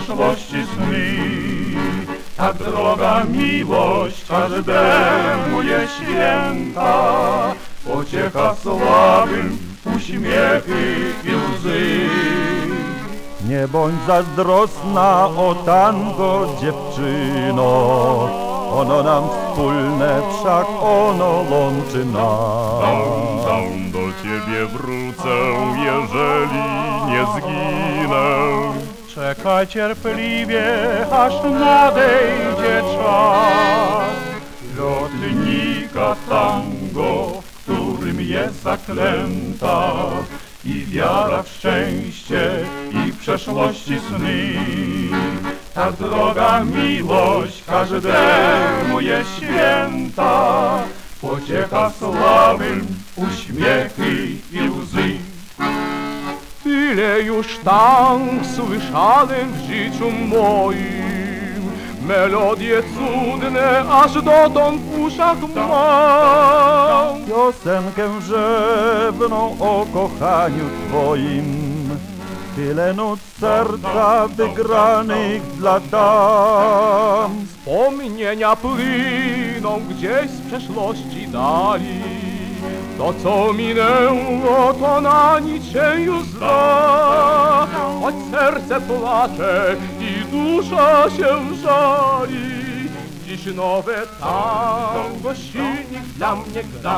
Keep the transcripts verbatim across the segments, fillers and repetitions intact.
przeszłości sny. Tak droga miłość każdemu jest święta, pociecha słabym, uśmiechy i łzy. Nie bądź zazdrosna o tango, dziewczyno, ono nam wspólne, wszak ono łączy nas. Dam, dam do ciebie wrócę, jeżeli nie zginę. Czekaj cierpliwie, aż nadejdzie czas. Lotnika tango, w którym jest zaklęta i wiara w szczęście i w przeszłości sny. Ta droga miłość każdemu jest święta, pociecha słabym, uśmiechy i łzy. Tyle już tank słyszałem w życiu moim, melodie cudne aż dotąd w uszach mam. Piosenkę rzewną o kochaniu twoim, tyle nut serca wygranych dla dam. Wspomnienia płyną gdzieś z przeszłości dali, to co minęło, to na nic się już zda. Choć serce płacze i dusza się żali, dziś nowe tango silnik dla mnie gra.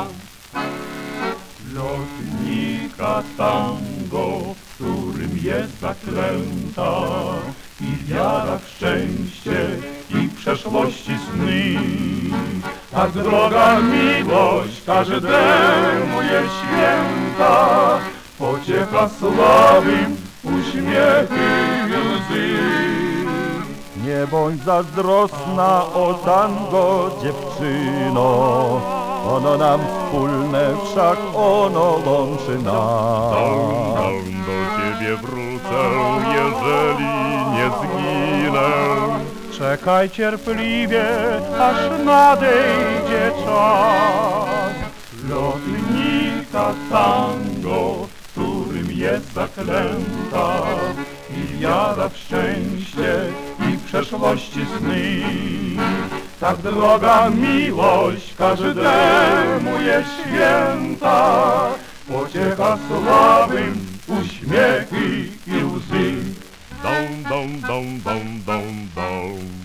Lotnika tango, w którym jest zaklęta i wiara w szczęście i w przeszłości sny. Tak droga miłość każdemu jest święta, pociecha słabym, uśmiechy i łzy. Nie bądź zazdrosna o tango, dziewczyno, ono nam wspólne, wszak ono łączy nas. Dam, dam do ciebie wrócę, jeżeli nie zginę. Czekaj cierpliwie, aż nadejdzie czas. Lotnika tango, w którym jest zaklęta i wiara w szczęście i w przeszłości sny. Tak droga miłość każdemu jest święta, pociecha słabym, uśmiechy i łzy. Dom, dom, dom, dom, dom, dom.